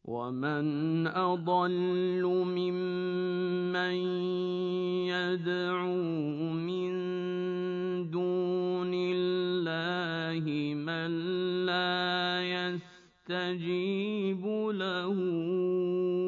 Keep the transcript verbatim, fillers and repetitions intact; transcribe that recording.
وَمَنْ أَضَلُّ مِمَّن يَدْعُو مِن دُونِ اللَّهِ مَن لَّا يَسْتَجِيبُ لَهُ